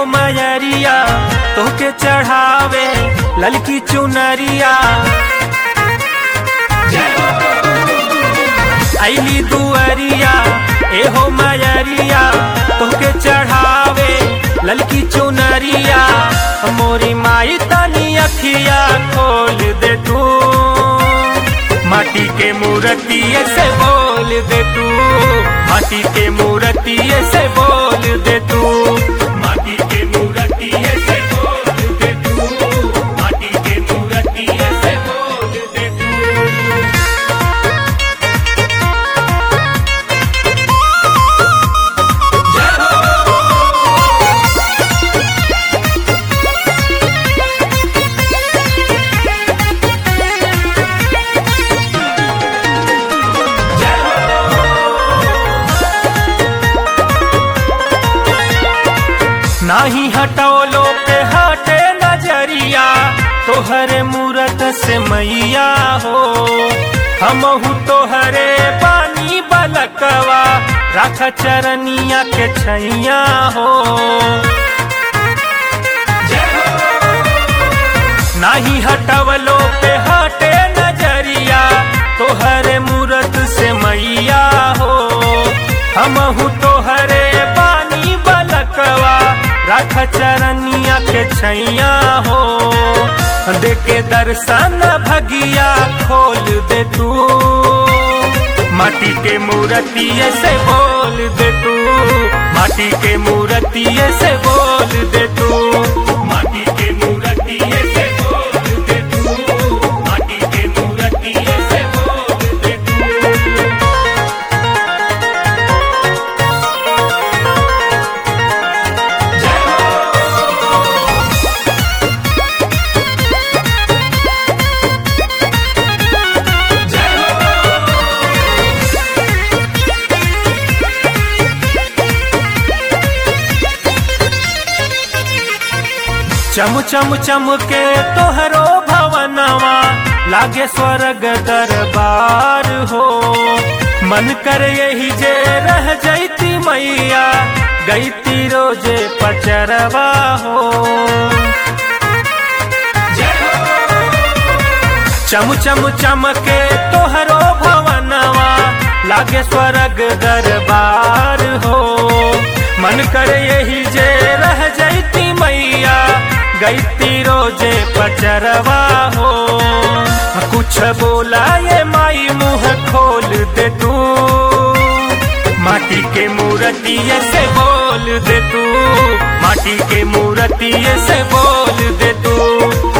मयरिया तोहके चढ़ावे ललकी चुनरिया। ऐली दुअरिया एहो मयरिया तोहके चढ़ावे ललकी चुनरिया। मोरी माई तनी अखिया खोल दे तू, माटी के मूर्तिये से बोल दे तू, माटी के मूर्तिये से बोल दे तू, माटी के मूर्तिये से बोल दे तू, माटी के मूर्तिये से बोल दे तू। नाही हटौलो पे हटे नजरिया तोहरे मूरत से मैया हो। हमहू तोहरे पानी बलकवा राख चरनिया के छैया हो। नाही हटवलो पे हटे नजरिया तोहरे मूरत से मैया हो। हमहू तोहरे पानी बलकवा राख चरनिया के छैया हो। देके दर्शन भगिया खोल दे तू, माटी के मूर्तिये से बोल दे तू, माटी के मूर्तिये से बोल दे तू, माटी के मूर्तिये से बोल दे तू, माटी के मूर्तिये से बोल दे तू। चम चम चम के तोहरो भवनवा लागे स्वर्ग दरबार हो। मन कर यही जे रह जैती मैया गईती रोजे पचरवा हो। चम चम चम के तोहरो भवनवा लागे स्वर्ग दरबार हो। मन कर यही जे रह जैती मैया गईती रोजे पचरवा हो। कुछ बोला ये माई मुँह खोल दे तू, माटी के मूर्तिये से बोल दे तू, माटी के मूर्तिये से बोल दे तू।